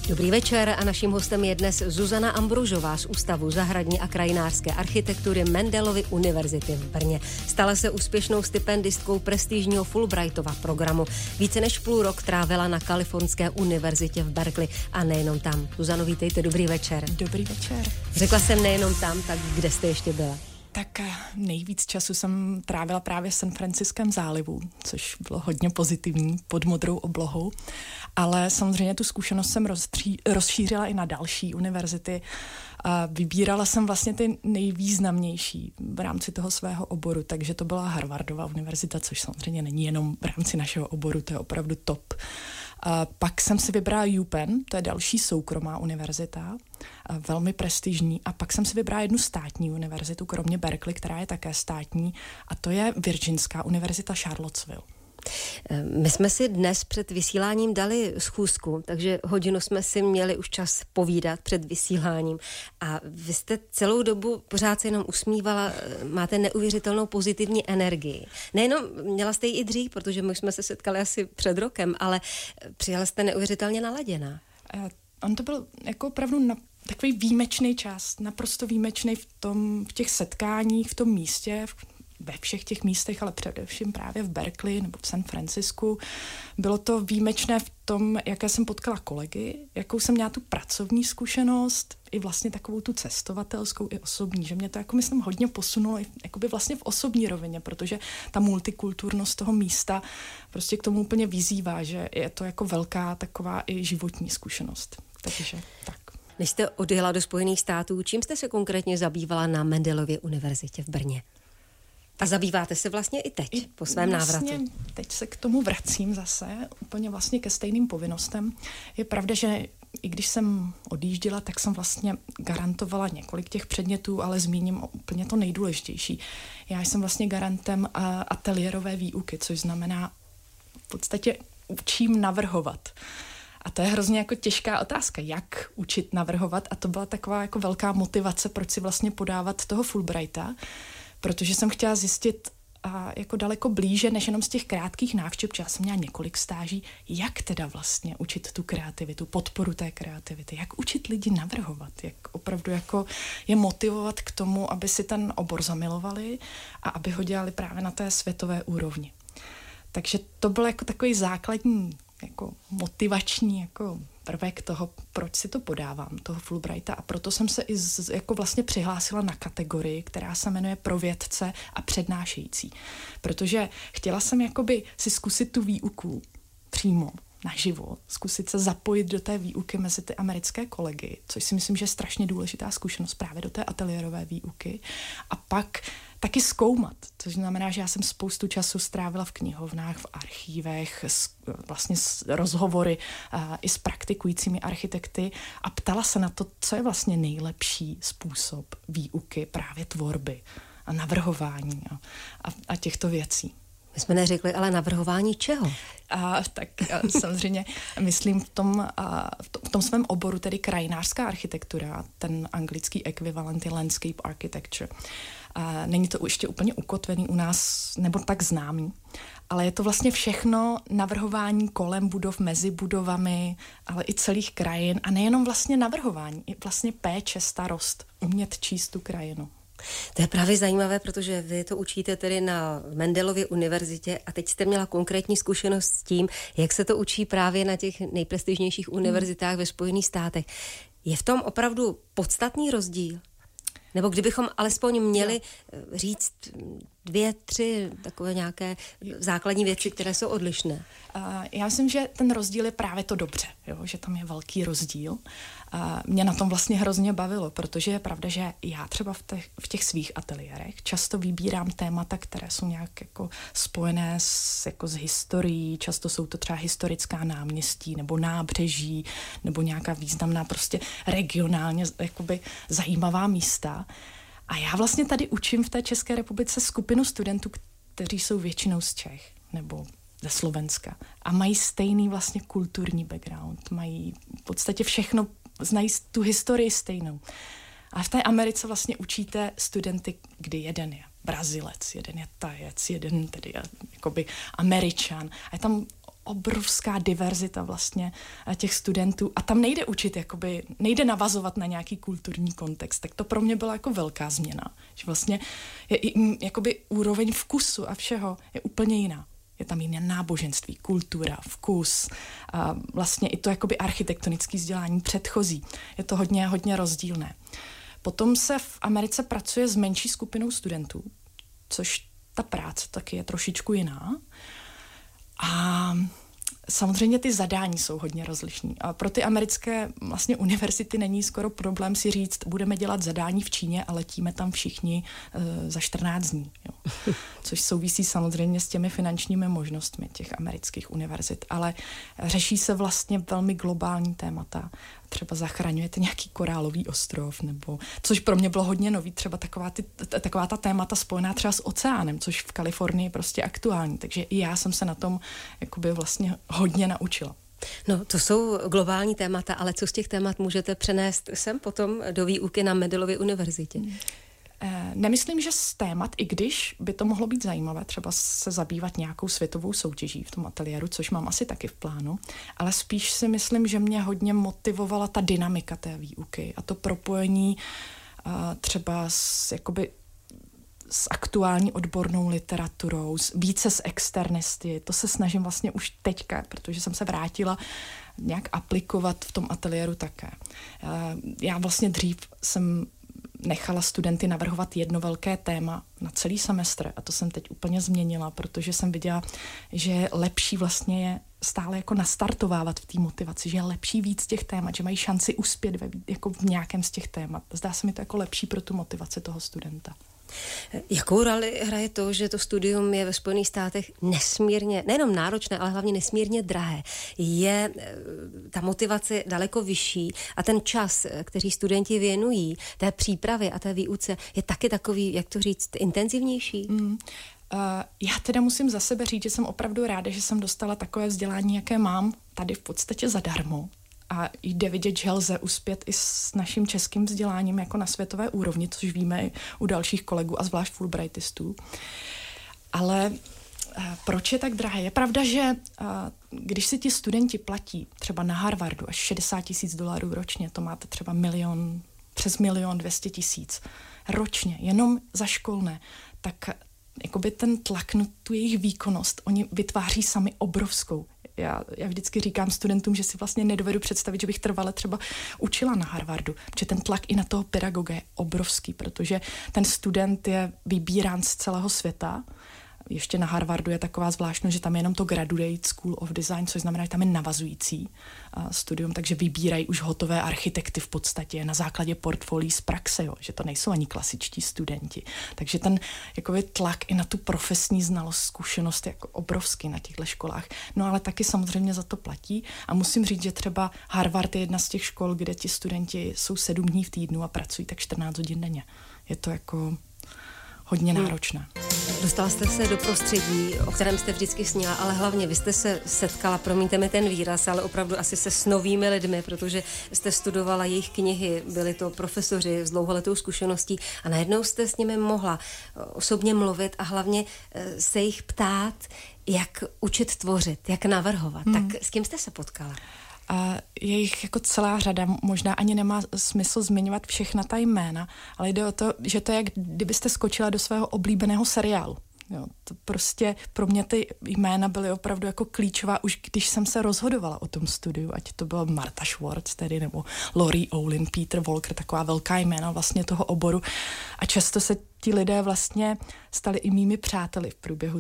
Dobrý večer a naším hostem je dnes Zuzana Ambružová z Ústavu zahradní a krajinářské architektury Mendelovy univerzity v Brně. Stala se úspěšnou stipendistkou prestižního Fulbrightova programu. Více než půl rok trávila na Kalifornské univerzitě v Berkeley a nejenom tam. Zuzano, vítejte, dobrý večer. Dobrý večer. Řekla jsem nejenom tam, tak kde jste ještě byla? Tak nejvíc času jsem trávila právě v San Franciskem zálivu, což bylo hodně pozitivní pod modrou oblohou, ale samozřejmě tu zkušenost jsem rozšířila i na další univerzity a vybírala jsem vlastně ty nejvýznamnější v rámci toho svého oboru, takže to byla Harvardova univerzita, což samozřejmě není jenom v rámci našeho oboru, to je opravdu top. A pak jsem si vybrala UPenn, to je další soukromá univerzita, velmi prestižní, a pak jsem si vybrala jednu státní univerzitu, kromě Berkeley, která je také státní, a to je Virginská univerzita Charlottesville. My jsme si dnes před vysíláním dali schůzku, takže hodinu jsme si měli už čas povídat před vysíláním a vy jste celou dobu pořád se jenom usmívala, máte neuvěřitelnou pozitivní energii. Nejenom měla jste ji i dřív, protože my jsme se setkali asi před rokem, ale přijela jste neuvěřitelně naladěná. On to byl jako opravdu takový výjimečný čas, naprosto výjimečný v těch setkáních, v tom místě, ve všech těch místech, ale především právě v Berkeley nebo v San Francisku. Bylo to výjimečné v tom, jaké jsem potkala kolegy, jakou jsem měla tu pracovní zkušenost, i vlastně takovou tu cestovatelskou, i osobní, že mě to jako myslím hodně posunulo i jakoby vlastně v osobní rovině, protože ta multikulturnost toho místa prostě k tomu úplně vyzývá, že je to jako velká taková i životní zkušenost. Takže tak. Než jste odjela do Spojených států, čím jste se konkrétně zabývala na Mendelově univerzitě v Brně? A zabýváte se vlastně i teď, po svém návratu? Teď se k tomu vracím zase, úplně vlastně ke stejným povinnostem. Je pravda, že i když jsem odjížděla, tak jsem vlastně garantovala několik těch předmětů, ale zmíním úplně to nejdůležitější. Já jsem vlastně garantem ateliérové výuky, což znamená v podstatě učím navrhovat. A to je hrozně jako těžká otázka, jak učit navrhovat, a to byla taková jako velká motivace, proč si vlastně podávat toho Fulbrighta, protože jsem chtěla zjistit jako daleko blíže, než jenom z těch krátkých návštěv, protože já jsem měla několik stáží, jak teda vlastně učit tu kreativitu, podporu té kreativity, jak učit lidi navrhovat, jak opravdu jako je motivovat k tomu, aby si ten obor zamilovali a aby ho dělali právě na té světové úrovni. Takže to byl jako takový základní jako motivační jako prvek toho, proč si to podávám, toho Fulbrighta, a proto jsem se i jako vlastně přihlásila na kategorii, která se jmenuje pro vědce a přednášející. Protože chtěla jsem jakoby si zkusit tu výuku přímo naživo, zkusit se zapojit do té výuky mezi ty americké kolegy, což si myslím, že je strašně důležitá zkušenost právě do té ateliérové výuky, a pak taky zkoumat, což znamená, že já jsem spoustu času strávila v knihovnách, v archívech, vlastně rozhovory i s praktikujícími architekty a ptala se na to, co je vlastně nejlepší způsob výuky právě tvorby a navrhování a těchto věcí. My jsme neřekli, ale navrhování čeho? Tak samozřejmě myslím v tom svém oboru, tedy krajinářská architektura, ten anglický ekvivalent je landscape architecture. Není to ještě úplně ukotvený u nás, nebo tak známý, ale je to vlastně všechno navrhování kolem budov, mezi budovami, ale i celých krajin, a nejenom vlastně navrhování, i vlastně péče, starost, umět číst tu krajinu. To je právě zajímavé, protože vy to učíte tedy na Mendelově univerzitě a teď jste měla konkrétní zkušenost s tím, jak se to učí právě na těch nejprestižnějších univerzitách ve Spojených státech. Je v tom opravdu podstatný rozdíl? Nebo kdybychom alespoň měli říct 2, 3 takové nějaké základní věci, které jsou odlišné? Já myslím, že ten rozdíl je právě to dobře, jo? Že tam je velký rozdíl. Mě na tom vlastně hrozně bavilo, protože je pravda, že já třeba v těch svých ateliérech často vybírám témata, které jsou nějak jako spojené s historií, často jsou to třeba historická náměstí nebo nábřeží nebo nějaká významná prostě regionálně jakoby zajímavá místa. A já vlastně tady učím v té České republice skupinu studentů, kteří jsou většinou z Čech nebo ze Slovenska a mají stejný vlastně kulturní background, mají v podstatě všechno, znají tu historii stejnou. A v té Americe vlastně učíte studenty, kdy jeden je Brazilec, jeden je Tajec, jeden tedy je jakoby Američan. A je tam obrovská diverzita vlastně těch studentů a tam nejde učit, jakoby, nejde navazovat na nějaký kulturní kontext, tak to pro mě byla jako velká změna, že vlastně jakoby úroveň vkusu a všeho je úplně jiná. Je tam jiné náboženství, kultura, vkus, a vlastně i to jakoby architektonické vzdělání předchozí. Je to hodně, hodně rozdílné. Potom se v Americe pracuje s menší skupinou studentů, což ta práce taky je trošičku jiná. A samozřejmě ty zadání jsou hodně rozlišní. A pro ty americké vlastně univerzity není skoro problém si říct, budeme dělat zadání v Číně a letíme tam všichni za 14 dní. Jo. Což souvisí samozřejmě s těmi finančními možnostmi těch amerických univerzit. Ale řeší se vlastně velmi globální témata. Třeba zachraňujete nějaký korálový ostrov, nebo, což pro mě bylo hodně nový, třeba taková ta témata spojená třeba s oceánem, což v Kalifornii je prostě aktuální. Takže i já jsem se na tom jakoby vlastně hodně naučila. No, to jsou globální témata, ale co z těch témat můžete přenést sem potom do výuky na Mendelově univerzitě? Nemyslím, že z témat, i když by to mohlo být zajímavé, třeba se zabývat nějakou světovou soutěží v tom ateliéru, což mám asi taky v plánu, ale spíš si myslím, že mě hodně motivovala ta dynamika té výuky a to propojení třeba s aktuální odbornou literaturou, více s externisty. To se snažím vlastně už teďka, protože jsem se vrátila nějak aplikovat v tom ateliéru také. Já vlastně dřív jsem nechala studenty navrhovat jedno velké téma na celý semestr a to jsem teď úplně změnila, protože jsem viděla, že je lepší vlastně je stále jako nastartovávat v té motivaci, že je lepší víc těch témat, že mají šanci uspět jako v nějakém z těch témat. Zdá se mi to jako lepší pro tu motivaci toho studenta. Jakou roli hraje to, že to studium je ve Spojených státech nesmírně, nejenom náročné, ale hlavně nesmírně drahé? Je ta motivace daleko vyšší a ten čas, který studenti věnují té přípravě a té výuce, je taky takový, jak to říct, intenzivnější? Já teda musím za sebe říct, že jsem opravdu ráda, že jsem dostala takové vzdělání, jaké mám tady v podstatě zadarmo. A jde vidět, že lze uspět i s naším českým vzděláním jako na světové úrovni, což víme i u dalších kolegů a zvlášť Fulbrightistů. Ale proč je tak drahé? Je pravda, že když si ti studenti platí třeba na Harvardu až $60,000 ročně, to máte třeba přes 1 200 000 ročně, jenom za školné, tak jakoby ten tlak na tu jejich výkonnost, oni vytváří sami obrovskou. Já vždycky říkám studentům, že si vlastně nedovedu představit, že bych trvale třeba učila na Harvardu, protože ten tlak i na toho pedagoga je obrovský, protože ten student je vybírán z celého světa. Ještě na Harvardu je taková zvláštnost, že tam je jenom to Graduate School of Design, což znamená, že tam je navazující studium, takže vybírají už hotové architekty v podstatě na základě portfolií z praxe, jo, že to nejsou ani klasičtí studenti. Takže ten jakoby tlak i na tu profesní znalost, zkušenost je jako obrovský na těchto školách. No ale taky samozřejmě za to platí a musím říct, že třeba Harvard je jedna z těch škol, kde ti studenti jsou 7 dní v týdnu a pracují tak 14 hodin denně. Je to jako hodně náročné. Dostala jste se do prostředí, o kterém jste vždycky snila, ale hlavně vy jste se setkala, promiňte mi ten výraz, ale opravdu asi se s novými lidmi, protože jste studovala jejich knihy, byli to profesoři s dlouholetou zkušeností a najednou jste s nimi mohla osobně mluvit a hlavně se jich ptát, jak učit tvořit, jak navrhovat. Tak s kým jste se potkala? A je jich jako celá řada, možná ani nemá smysl zmiňovat všechna ta jména, ale jde o to, že to je, jak kdybyste skočila do svého oblíbeného seriálu. Jo, to prostě pro mě ty jména byly opravdu jako klíčová, už když jsem se rozhodovala o tom studiu, ať to byla Martha Schwartz tedy, nebo Laurie Olin, Peter Volker, taková velká jména vlastně toho oboru. A často se ti lidé vlastně stali i mými přáteli v průběhu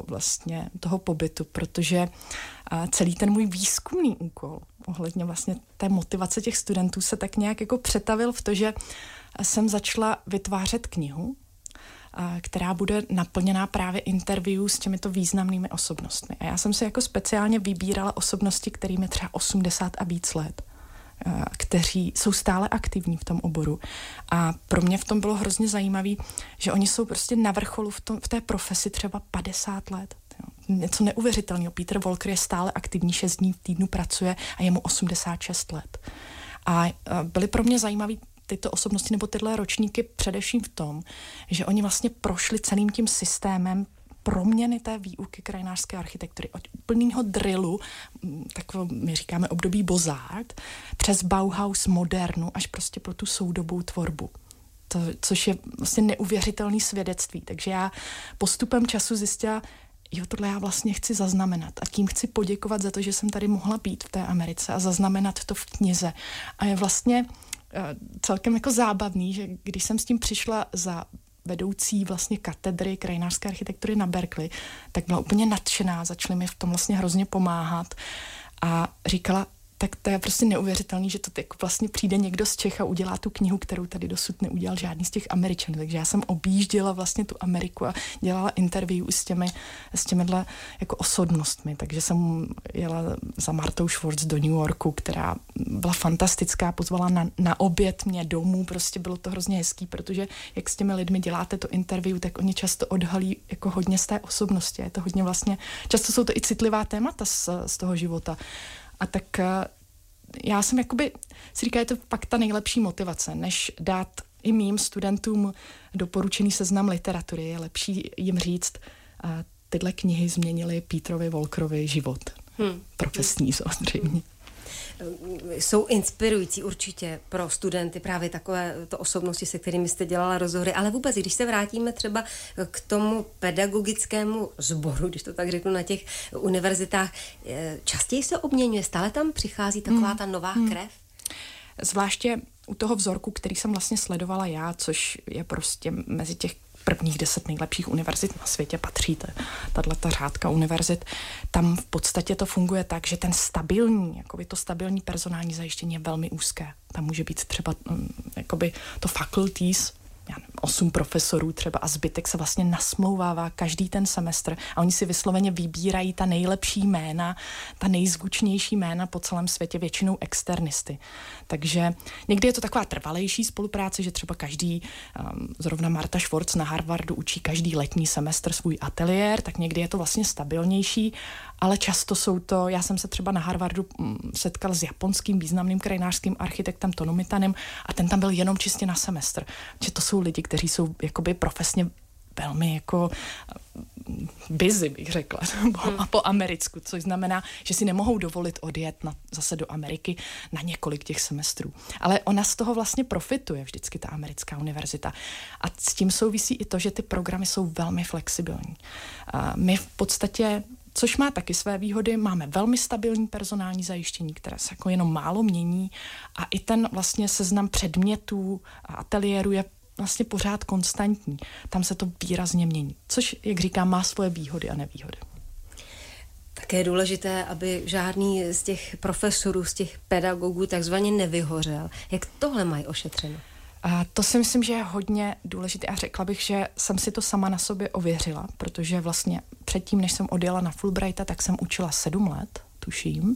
toho pobytu, protože celý ten můj výzkumný úkol ohledně vlastně té motivace těch studentů se tak nějak jako přetavil v to, že jsem začala vytvářet knihu, která bude naplněná právě interview s těmito významnými osobnostmi. A já jsem si jako speciálně vybírala osobnosti, kterým je třeba 80 a víc let, kteří jsou stále aktivní v tom oboru. A pro mě v tom bylo hrozně zajímavé, že oni jsou prostě na vrcholu v té profesi třeba 50 let. Něco neuvěřitelného. Peter Volker je stále aktivní, 6 dní v týdnu pracuje a je mu 86 let. A byly pro mě zajímavé tyto osobnosti nebo tyhle ročníky především v tom, že oni vlastně prošli celým tím systémem proměny té výuky krajinářské architektury, od úplného drillu, takovou, my říkáme období Beaux-Arts, přes Bauhaus, modernu, až prostě pro tu soudobou tvorbu. Což je vlastně neuvěřitelné svědectví. Takže já postupem času zjistila, jo, tohle já vlastně chci zaznamenat a tím chci poděkovat za to, že jsem tady mohla být v té Americe a zaznamenat to v knize. A je vlastně celkem jako zábavný, že když jsem s tím přišla za vedoucí vlastně katedry krajinářské architektury na Berkeley, tak byla úplně nadšená, začali mi v tom vlastně hrozně pomáhat a říkala, tak to je prostě neuvěřitelný, že to jako vlastně přijde někdo z Čech a udělá tu knihu, kterou tady dosud neudělal žádný z těch Američanů. Takže já jsem objížděla vlastně tu Ameriku a dělala interview s těmihle jako osobnostmi. Takže jsem jela za Martou Schwartz do New Yorku, která byla fantastická, pozvala na oběd mě domů, prostě bylo to hrozně hezký, protože jak s těmi lidmi děláte to interview, tak oni často odhalí jako hodně z té osobnosti. Je to hodně vlastně, často jsou to i citlivá témata z toho života. A tak já jsem jakoby, si říká, je to pak ta nejlepší motivace, než dát i mým studentům doporučený seznam literatury. Je lepší jim říct, tyhle knihy změnily Peterovi Walkerovi život. Profesní samozřejmě. Jsou inspirující určitě pro studenty právě takovéto osobnosti, se kterými jste dělala rozhovory, ale vůbec, když se vrátíme třeba k tomu pedagogickému sboru, když to tak řeknu, na těch univerzitách, častěji se obměňuje, stále tam přichází taková ta nová krev? Zvláště u toho vzorku, který jsem vlastně sledovala já, což je prostě mezi těch prvních 10 nejlepších univerzit na světě patří tato řádka univerzit. Tam v podstatě to funguje tak, že ten to stabilní personální zajištění je velmi úzké. Tam může být třeba to faculties, 8 profesorů třeba a zbytek se vlastně nasmlouvává každý ten semestr a oni si vysloveně vybírají ta nejlepší jména, ta nejzvučnější jména po celém světě, většinou externisty. Takže někdy je to taková trvalejší spolupráce, že třeba zrovna Marta Schwartz na Harvardu učí každý letní semestr svůj ateliér, tak někdy je to vlastně stabilnější, ale často jsou to, já jsem se třeba na Harvardu setkal s japonským významným krajinářským architektem Tonomitanem a ten tam byl jenom čistě na semestr. Že to jsou lidi, kteří jsou jakoby profesně velmi jako busy, bych řekla, po americku, což znamená, že si nemohou dovolit odjet zase do Ameriky na několik těch semestrů. Ale ona z toho vlastně profituje vždycky ta americká univerzita. A s tím souvisí i to, že ty programy jsou velmi flexibilní. My v podstatě, což má taky své výhody, máme velmi stabilní personální zajištění, které se jako jenom málo mění a i ten vlastně seznam předmětů a ateliéru je vlastně pořád konstantní. Tam se to výrazně mění, což, jak říkám, má svoje výhody a nevýhody. Také je důležité, aby žádný z těch profesorů, z těch pedagogů takzvaně nevyhořel. Jak tohle mají ošetřeno? A to si myslím, že je hodně důležité a řekla bych, že jsem si to sama na sobě ověřila, protože vlastně předtím, než jsem odjela na Fulbrighta, tak jsem učila 7 let, tuším.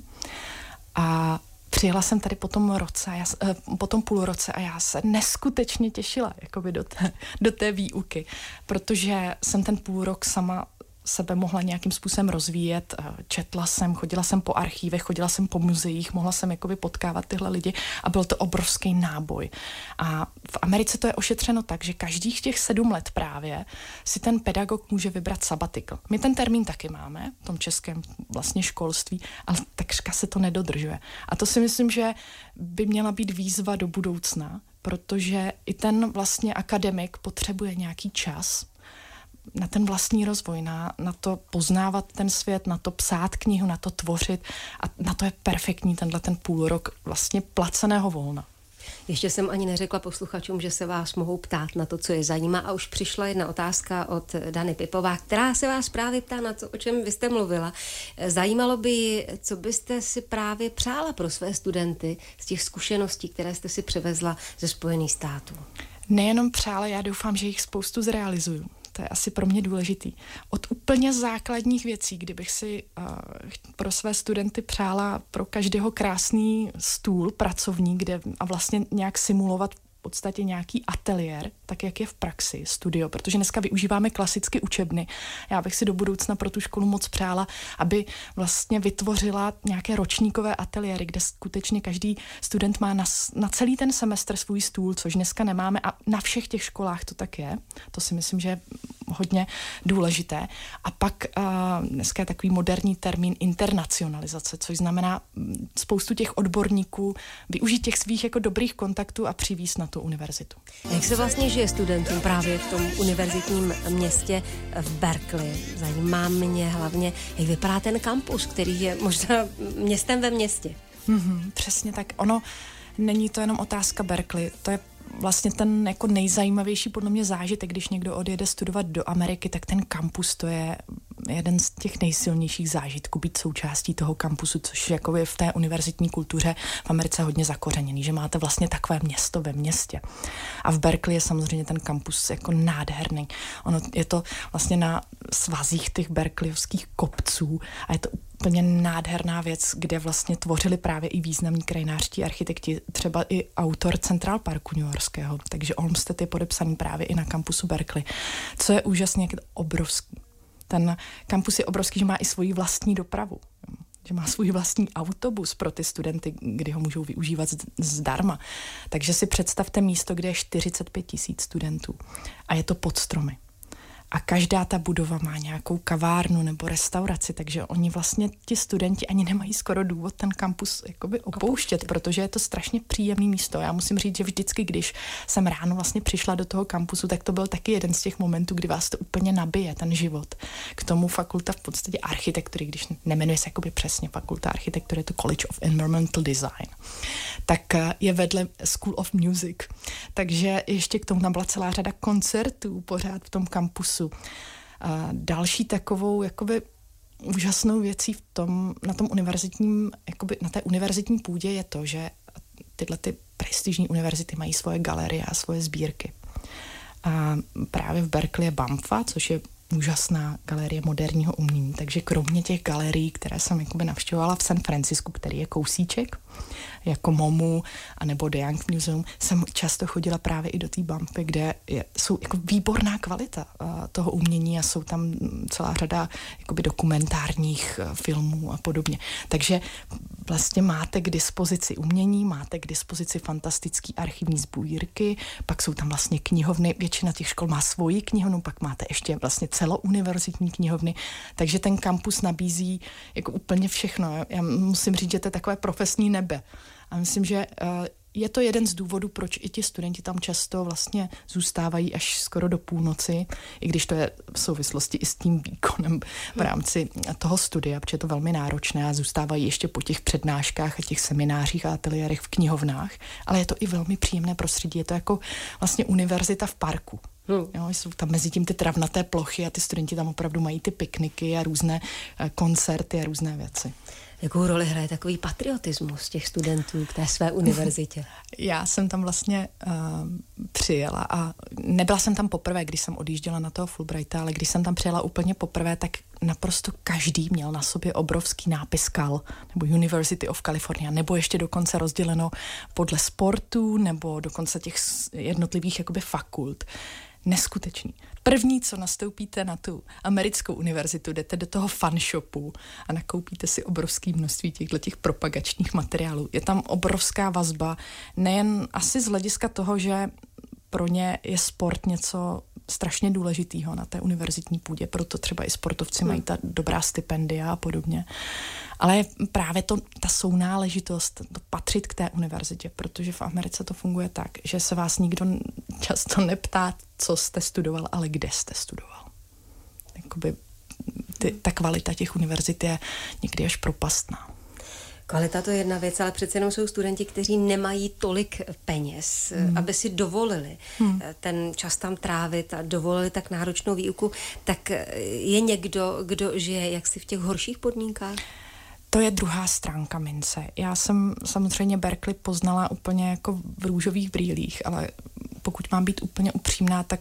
A přijela jsem tady po tom půlroce a já se neskutečně těšila jakoby do té výuky, protože jsem ten půlrok sama sebe mohla nějakým způsobem rozvíjet. Četla jsem, chodila jsem po archívech, chodila jsem po muzeích, mohla jsem jakoby potkávat tyhle lidi a byl to obrovský náboj. A v Americe to je ošetřeno tak, že každých těch 7 let právě si ten pedagog může vybrat sabbatical. My ten termín taky máme v tom českém vlastně školství, ale takřka se to nedodržuje. A to si myslím, že by měla být výzva do budoucna, protože i ten vlastně akademik potřebuje nějaký čas na ten vlastní rozvoj, na to poznávat ten svět, na to psát knihu, na to tvořit a na to je perfektní ten půlrok vlastně placeného volna. Ještě jsem ani neřekla posluchačům, že se vás mohou ptát na to, co je zajímá a už přišla jedna otázka od Dany Pipová, která se vás právě ptá na to, o čem vy jste mluvila. Zajímalo by, co byste si právě přála pro své studenty z těch zkušeností, které jste si přivezla ze Spojených států. Nejenom přála, já doufám, že jich spoustu zrealizuju. To je asi pro mě důležitý. Od úplně základních věcí, kdybych si pro své studenty přála pro každého krásný stůl pracovní, a vlastně nějak simulovat podstatě nějaký ateliér, tak jak je v praxi, studio, protože dneska využíváme klasicky učebny. Já bych si do budoucna pro tu školu moc přála, aby vlastně vytvořila nějaké ročníkové ateliéry, kde skutečně každý student má na celý ten semestr svůj stůl, což dneska nemáme a na všech těch školách to tak je. To si myslím, že je hodně důležité. A pak dneska je takový moderní termín internacionalizace, což znamená spoustu těch odborníků využít těch svých jako dobrých kontaktů a přivízt na tu univerzitu. Jak se vlastně žije studentům právě v tom univerzitním městě v Berkeley? Zajímá mě hlavně, jak vypadá ten kampus, který je možná městem ve městě. Přesně tak. Ono není to jenom otázka Berkeley, to je vlastně ten jako nejzajímavější podle mě zážitek, když někdo odjede studovat do Ameriky, tak ten kampus to je jeden z těch nejsilnějších zážitků být součástí toho kampusu, což jako je v té univerzitní kultuře v Americe hodně zakořeněný, že máte vlastně takové město ve městě. A v Berkeley je samozřejmě ten kampus jako nádherný. Ono je to vlastně na svazích těch berkeleyovských kopců a je to úplně nádherná věc, kde vlastně tvořili právě i významní krajinářští architekti, třeba i autor Central Parku newyorského, takže Olmsted je podepsaný právě i na kampusu Berkeley. Co je úžasně, jak je to obrovský. Ten kampus je obrovský, že má i svoji vlastní dopravu, že má svůj vlastní autobus pro ty studenty, kdy ho můžou využívat zdarma. Takže si představte místo, kde je 45 000 studentů a je to pod stromy. A každá ta budova má nějakou kavárnu nebo restauraci, takže oni vlastně, ti studenti, ani nemají skoro důvod ten kampus jakoby opouštět, protože je to strašně příjemné místo. Já musím říct, že vždycky, když jsem ráno vlastně přišla do toho kampusu, tak to byl taky jeden z těch momentů, kdy vás to úplně nabije, ten život. K tomu fakulta v podstatě architektury, když nemenuje se jakoby přesně fakulta architektury, je to College of Environmental Design, tak je vedle School of Music. Takže ještě k tomu tam byla celá řada koncertů pořád v tom kampusu. A další takovou jakoby úžasnou věcí na tom univerzitním, jakoby na té univerzitní půdě je to, že tyhle ty prestižní univerzity mají svoje galerie a svoje sbírky. A právě v Berkeley je BAMFA, což je úžasná galerie moderního umění. Takže kromě těch galerií, které jsem jakoby navštěvovala v San Francisku, který je kousíček, jako MoMu anebo The Young Museum, jsem často chodila právě i do té BAMFy, kde jsou jako výborná kvalita toho umění a jsou tam celá řada jakoby dokumentárních filmů a podobně. Takže vlastně máte k dispozici umění, máte k dispozici fantastický archivní sbírky, pak jsou tam vlastně knihovny, většina těch škol má svoji knihovnu, pak máte ještě vlastně celouniverzitní knihovny, takže ten kampus nabízí jako úplně všechno. Já musím říct, že to je takové profesní nebe. A myslím, že je to jeden z důvodů, proč i ti studenti tam často vlastně zůstávají až skoro do půlnoci, i když to je v souvislosti i s tím výkonem v rámci toho studia, protože je to velmi náročné a zůstávají ještě po těch přednáškách a těch seminářích a ateliérech v knihovnách, ale je to i velmi příjemné prostředí. Je to jako vlastně univerzita v parku. Jo, jsou tam mezi tím ty travnaté plochy a ty studenti tam opravdu mají ty pikniky a různé koncerty a různé věci. Jakou roli hraje takový patriotismus těch studentů k té své univerzitě? Já jsem tam vlastně přijela a nebyla jsem tam poprvé, když jsem odjížděla na toho Fulbrighta, ale když jsem tam přijela úplně poprvé, tak naprosto každý měl na sobě obrovský nápis CAL, nebo University of California, nebo ještě dokonce rozděleno podle sportu, nebo dokonce těch jednotlivých jakoby fakult. Neskutečný. První, co nastoupíte na tu americkou univerzitu, jdete do toho fun shopu a nakoupíte si obrovské množství těch propagačních materiálů. Je tam obrovská vazba, nejen asi z hlediska toho, že pro ně je sport něco strašně důležitýho na té univerzitní půdě, proto třeba i sportovci mají ta dobrá stipendia a podobně. Ale právě ta sounáležitost, to patřit k té univerzitě, protože v Americe to funguje tak, že se vás nikdo často neptá, co jste studoval, ale kde jste studoval. Jakoby ta kvalita těch univerzit je někdy až propastná. Kvalita to je jedna věc, ale přece jenom jsou studenti, kteří nemají tolik peněz, aby si dovolili ten čas tam trávit a dovolili tak náročnou výuku. Tak je někdo, kdo žije jaksi v těch horších podmínkách? To je druhá stránka mince. Já jsem samozřejmě Berkeley poznala úplně jako v růžových brýlích, ale pokud mám být úplně upřímná, tak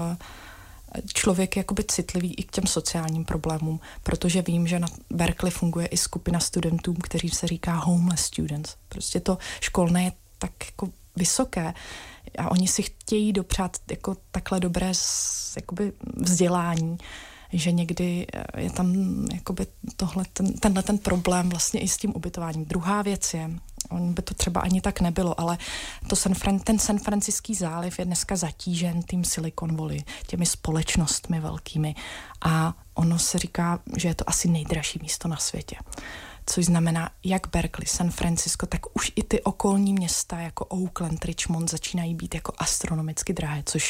člověk je jakoby citlivý i k těm sociálním problémům, protože vím, že na Berkeley funguje i skupina studentů, kteří se říká homeless students. Prostě to školné je tak jako vysoké, a oni si chtějí dopřát jako takhle dobré jakoby vzdělání, že někdy je tam jakoby tenhle problém vlastně i s tím ubytováním. Druhá věc je, on by to třeba ani tak nebylo, ale ten San Franciscký záliv je dneska zatížen tím Silicon Valley, těmi společnostmi velkými a ono se říká, že je to asi nejdražší místo na světě. Což znamená, jak Berkeley, San Francisco, tak už i ty okolní města jako Oakland, Richmond začínají být jako astronomicky drahé, což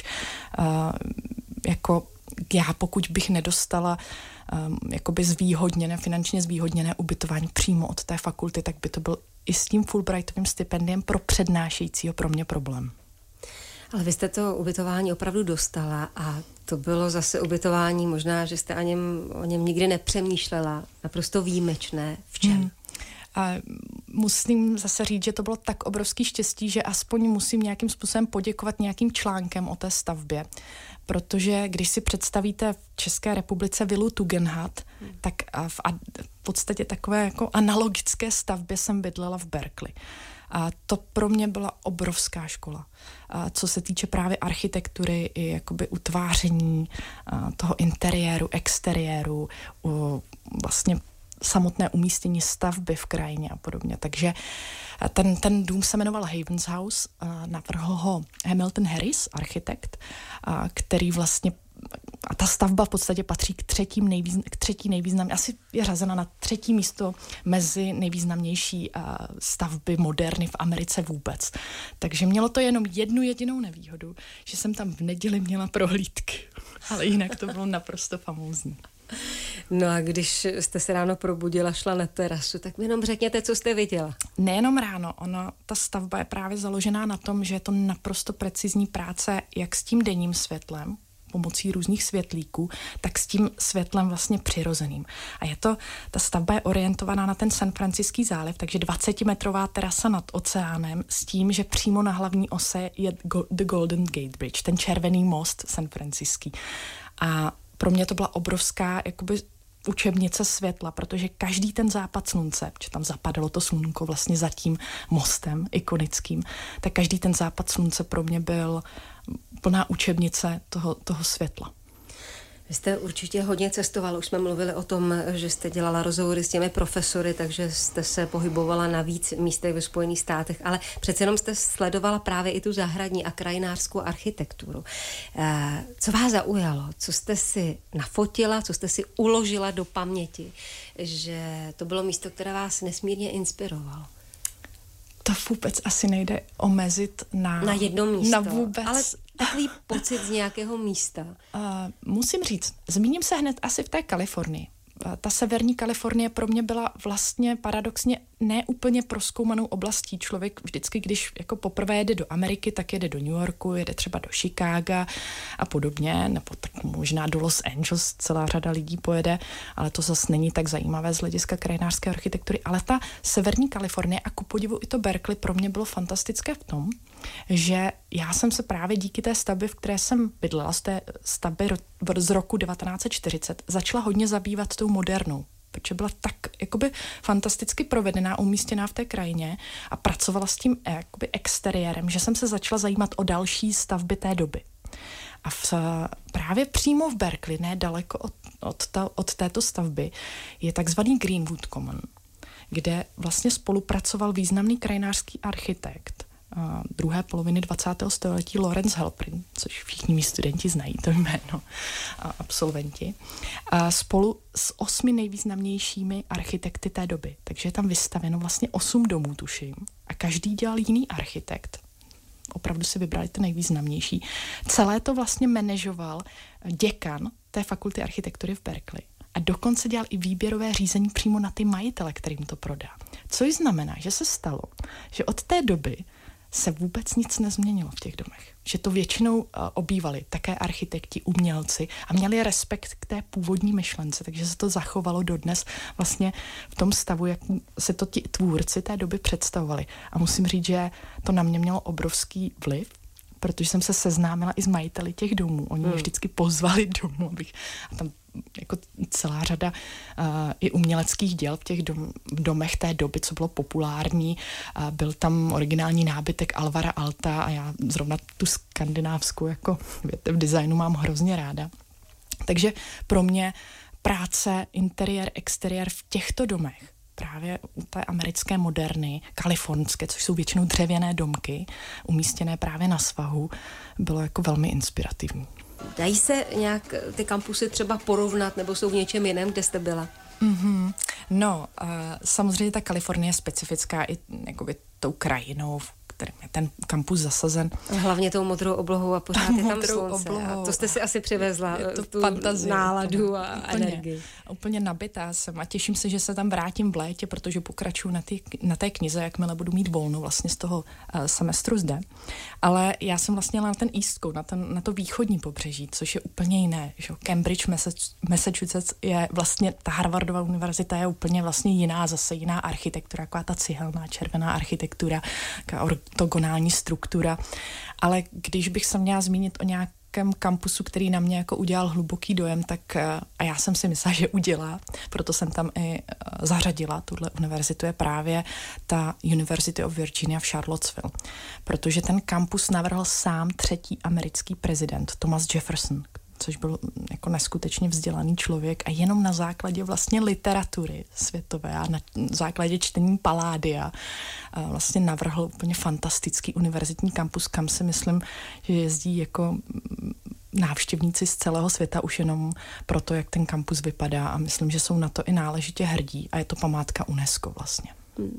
jako já, pokud bych nedostala jakoby finančně zvýhodněné ubytování přímo od té fakulty, tak by to byl i s tím Fulbrightovým stipendiem pro přednášejícího pro mě problém. Ale vy jste to ubytování opravdu dostala a to bylo zase ubytování, možná, že jste o něm nikdy nepřemýšlela, naprosto výjimečné. V čem? A musím zase říct, že to bylo tak obrovský štěstí, že aspoň musím nějakým způsobem poděkovat nějakým článkem o té stavbě. Protože když si představíte v České republice vilu Tugendhat, tak v podstatě takové jako analogické stavbě jsem bydlela v Berkeley. A to pro mě byla obrovská škola. A co se týče právě architektury i jakoby utváření toho interiéru, exteriéru, vlastně samotné umístění stavby v krajině a podobně. Takže ten dům se jmenoval Havens House, navrhl ho Hamilton Harris, architekt, který vlastně, a ta stavba v podstatě patří k třetí nejvýznamnější, asi je řazena na třetí místo mezi nejvýznamnější stavby moderny v Americe vůbec. Takže mělo to jenom jednu jedinou nevýhodu, že jsem tam v neděli měla prohlídky, ale jinak to bylo naprosto famózní. No a když jste se ráno probudila, šla na terasu, tak mi jenom řekněte, co jste viděla. Nejenom ráno, ta stavba je právě založená na tom, že je to naprosto precizní práce jak s tím denním světlem, pomocí různých světlíků, tak s tím světlem vlastně přirozeným. A ta stavba je orientovaná na ten San Franciscký záliv, takže 20metrová terasa nad oceánem s tím, že přímo na hlavní ose je The Golden Gate Bridge, ten červený most San Franciský. A pro mě to byla obrovská jakoby učebnice světla, protože každý ten západ slunce, že tam zapadalo to slunko vlastně za tím mostem ikonickým, tak každý ten západ slunce pro mě byl plná učebnice toho světla. Vy jste určitě hodně cestovala, už jsme mluvili o tom, že jste dělala rozhovory s těmi profesory, takže jste se pohybovala na víc místech ve Spojených státech, ale přece jenom jste sledovala právě i tu zahradní a krajinářskou architekturu. Co vás zaujalo? Co jste si nafotila, co jste si uložila do paměti, že to bylo místo, které vás nesmírně inspirovalo? To vůbec asi nejde omezit na jedno místo. Na vůbec. Ale takový pocit z nějakého místa. Musím říct, zmíním se hned asi v té Kalifornii. Ta severní Kalifornie pro mě byla vlastně paradoxně neúplně prozkoumanou oblastí. Člověk vždycky, když jako poprvé jede do Ameriky, tak jede do New Yorku, jede třeba do Chicaga a podobně, nebo tak možná do Los Angeles celá řada lidí pojede, ale to zase není tak zajímavé z hlediska krajinářské architektury. Ale ta severní Kalifornie a ku podivu i to Berkeley pro mě bylo fantastické v tom, že já jsem se právě díky té stavbě, v které jsem bydlela, z té stavby z roku 1940, začala hodně zabývat tou modernou, protože byla tak jakoby fantasticky provedená, umístěná v té krajině a pracovala s tím jakoby exteriérem, že jsem se začala zajímat o další stavby té doby. A právě přímo v Berkeley, ne daleko od této stavby, je takzvaný Greenwood Common, kde vlastně spolupracoval významný krajinářský architekt druhé poloviny 20. století Lawrence Halprin, což všichni mí studenti znají to jméno, absolventi, spolu s 8 nejvýznamnějšími architekty té doby. Takže je tam vystaveno vlastně 8 domů, tuším, a každý dělal jiný architekt. Opravdu si vybrali ten nejvýznamnější. Celé to vlastně manažoval děkan té fakulty architektury v Berkeley. A dokonce dělal i výběrové řízení přímo na ty majitele, kterým to prodá. Což znamená, že se stalo, že od té doby se vůbec nic nezměnilo v těch domech. Že to většinou obývali také architekti, umělci a měli respekt k té původní myšlence, takže se to zachovalo dodnes vlastně v tom stavu, jak se to ti tvůrci té doby představovali. A musím říct, že to na mě mělo obrovský vliv, protože jsem se seznámila i s majiteli těch domů. Oni mě vždycky pozvali domů, a tam jako celá řada i uměleckých děl v těch domech té doby, co bylo populární. Byl tam originální nábytek Alvara Alta a já zrovna tu skandinávskou jako větev designu mám hrozně ráda. Takže pro mě práce, interiér, exteriér v těchto domech, právě u té americké moderny, kalifornské, což jsou většinou dřevěné domky, umístěné právě na svahu, bylo jako velmi inspirativní. Dají se nějak ty kampusy třeba porovnat, nebo jsou v něčem jiném, kde jste byla? Mm-hmm. No, samozřejmě ta Kalifornie je specifická i jakoby tou krajinou, kterým je ten kampus zasazen. Hlavně tou modrou oblohou a pořád je tam slunce. A to jste si asi přivezla, tu fantazii, náladu a energii. Úplně nabitá jsem a těším se, že se tam vrátím v létě, protože pokračuju na té knize, jakmile budu mít volno vlastně z toho semestru zde. Ale já jsem vlastně na ten East Coast, na to východní pobřeží, což je úplně jiné. Že? Cambridge, Massachusetts je vlastně, ta Harvardova univerzita je úplně vlastně jiná, zase jiná architektura, taková ta cihelná červená architektura, ortogonální struktura. Ale když bych se měla zmínit o nějakém kampusu, který na mě jako udělal hluboký dojem, tak a já jsem si myslela, že udělá, proto jsem tam i zařadila tuhle univerzitu, je právě ta University of Virginia v Charlottesville. Protože ten kampus navrhl sám 3. americký prezident Thomas Jefferson, což byl jako neskutečně vzdělaný člověk a jenom na základě vlastně literatury světové a na základě čtení Palladia vlastně navrhl úplně fantastický univerzitní kampus, kam si myslím, že jezdí jako návštěvníci z celého světa už jenom proto, jak ten kampus vypadá a myslím, že jsou na to i náležitě hrdí a je to památka UNESCO vlastně.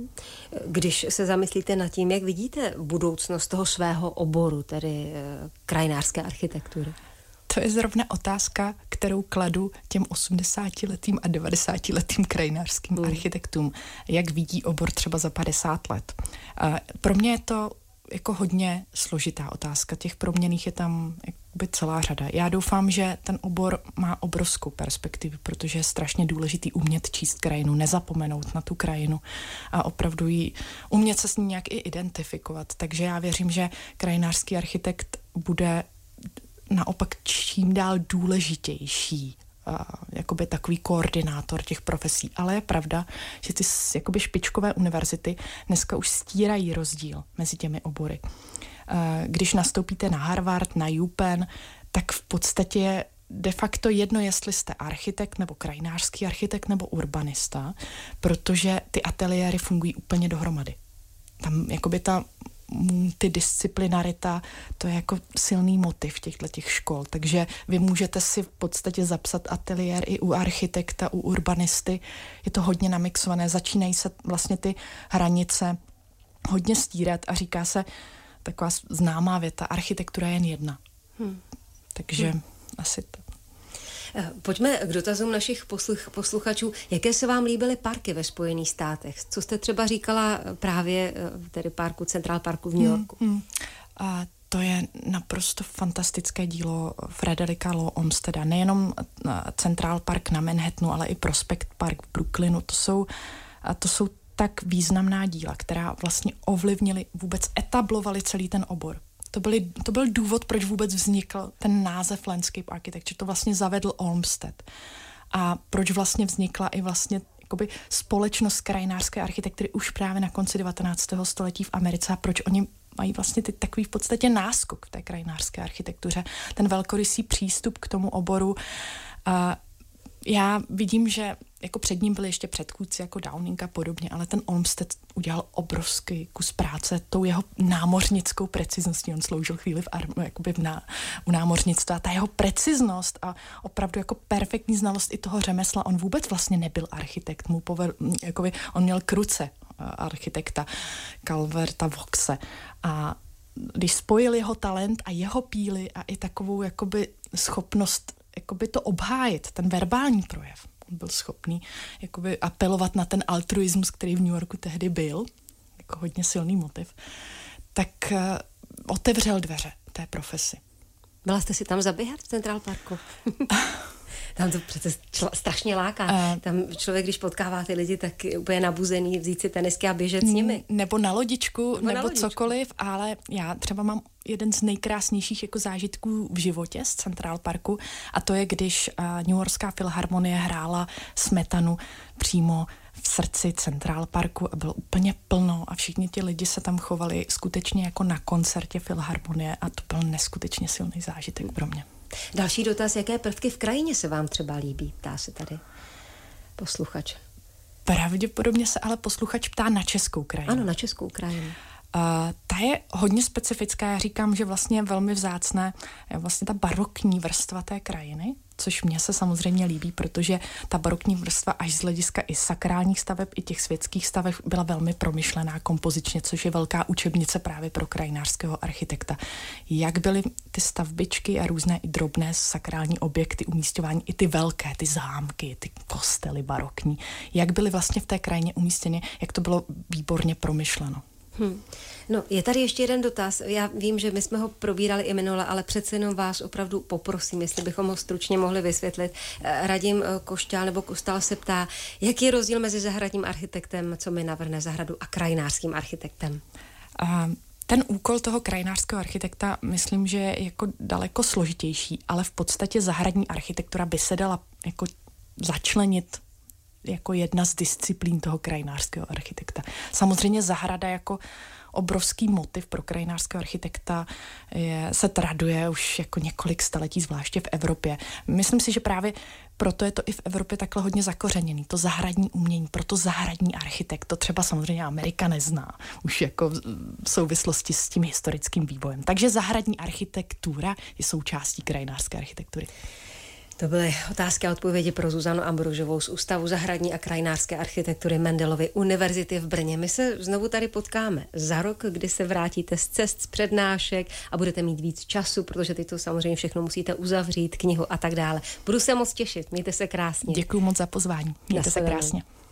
Když se zamyslíte nad tím, jak vidíte budoucnost toho svého oboru, tedy krajinářské architektury? To je zrovna otázka, kterou kladu těm 80letým a 90letým krajinářským architektům. Jak vidí obor třeba za 50 let? Pro mě je to jako hodně složitá otázka. Těch proměnných je tam jakoby celá řada. Já doufám, že ten obor má obrovskou perspektivu, protože je strašně důležitý umět číst krajinu, nezapomenout na tu krajinu a opravdu jí umět se s ní nějak i identifikovat. Takže já věřím, že krajinářský architekt bude naopak čím dál důležitější, jakoby takový koordinátor těch profesí. Ale je pravda, že ty jakoby špičkové univerzity dneska už stírají rozdíl mezi těmi obory. Když nastoupíte na Harvard, na UPenn, tak v podstatě je de facto jedno, jestli jste architekt nebo krajinářský architekt nebo urbanista, protože ty ateliéry fungují úplně dohromady. Tam jakoby ta multidisciplinarita, to je jako silný motiv těch škol. Takže vy můžete si v podstatě zapsat ateliér i u architekta, u urbanisty. Je to hodně namixované. Začínají se vlastně ty hranice hodně stírat a říká se taková známá věta, architektura je jen jedna. Takže asi to. Pojďme k dotazům našich posluchačů. Jaké se vám líbily parky ve Spojených státech? Co jste třeba říkala právě tedy parku, Central Parku v New Yorku? A to je naprosto fantastické dílo Frederika Law Olmsteda. Nejenom Central Park na Manhattanu, ale i Prospect Park v Brooklynu. To jsou tak významná díla, která vlastně ovlivnily, vůbec etablovaly celý ten obor. To byl důvod, proč vůbec vznikl ten název Landscape Architecture. To vlastně zavedl Olmsted. A proč vlastně vznikla i vlastně jakoby společnost krajinářské architektury už právě na konci 19. století v Americe a proč oni mají vlastně takový v podstatě náskok v té krajinářské architektuře. Ten velkorysý přístup k tomu oboru. Já vidím, že jako před ním byli ještě předchůdci jako Downing a podobně, ale ten Olmsted udělal obrovský kus práce tou jeho námořnickou precizností. On sloužil chvíli u námořnictva. Ta jeho preciznost a opravdu jako perfektní znalost i toho řemesla. On vůbec vlastně nebyl architekt. On měl k ruce architekta Calverta Voxe. A když spojil jeho talent a jeho píly a i takovou jakoby schopnost jakoby to obhájit, ten verbální projev. On byl schopný jakoby apelovat na ten altruismus, který v New Yorku tehdy byl, jako hodně silný motiv, tak otevřel dveře té profesi. Byla jste si tam zaběhat v Central Parku? Tam to přece strašně láká. Tam člověk, když potkává ty lidi, tak je úplně nabuzený vzít si tenisky a běžet s nimi. Nebo na lodičku, nebo cokoliv, ale já třeba mám jeden z nejkrásnějších jako zážitků v životě z Central Parku a to je, když New Yorkská filharmonie hrála Smetanu přímo v srdci Central Parku a bylo úplně plno a všichni ti lidi se tam chovali skutečně jako na koncertě filharmonie a to byl neskutečně silný zážitek pro mě. Další dotaz, jaké prvky v krajině se vám třeba líbí, ptá se tady posluchač. Pravděpodobně se ale posluchač ptá na českou krajinu. Ano, na českou krajinu. Ta je hodně specifická, já říkám, že vlastně velmi vzácné je vlastně ta barokní vrstva té krajiny, což mně se samozřejmě líbí, protože ta barokní vrstva až z hlediska i sakrálních staveb, i těch světských staveb byla velmi promyšlená kompozičně, což je velká učebnice právě pro krajinářského architekta. Jak byly ty stavbičky a různé i drobné sakrální objekty umísťování, i ty velké, ty zámky, ty kostely barokní, jak byly vlastně v té krajině umístěny, jak to bylo výborně promyšleno. No, je tady ještě jeden dotaz. Já vím, že my jsme ho probírali i minule, ale přece jenom vás opravdu poprosím, jestli bychom ho stručně mohli vysvětlit. Radim Košťál nebo Kostal se ptá, jaký je rozdíl mezi zahradním architektem, co mi navrhne zahradu, a krajinářským architektem? Ten úkol toho krajinářského architekta myslím, že je jako daleko složitější, ale v podstatě zahradní architektura by se dala jako začlenit jako jedna z disciplín toho krajinářského architekta. Samozřejmě zahrada jako obrovský motiv pro krajinářského architekta se traduje už jako několik staletí, zvláště v Evropě. Myslím si, že právě proto je to i v Evropě takhle hodně zakořeněný, to zahradní umění, proto zahradní architekt, to třeba samozřejmě Amerika nezná, už jako v souvislosti s tím historickým vývojem. Takže zahradní architektura je součástí krajinářské architektury. To byly otázky a odpovědi pro Zuzanu Ambrožovou z Ústavu zahradní a krajinářské architektury Mendelovy univerzity v Brně. My se znovu tady potkáme za rok, kdy se vrátíte z cest, z přednášek a budete mít víc času, protože teď to samozřejmě všechno musíte uzavřít, knihu a tak dále. Budu se moc těšit, mějte se krásně. Děkuju moc za pozvání, mějte se krásně.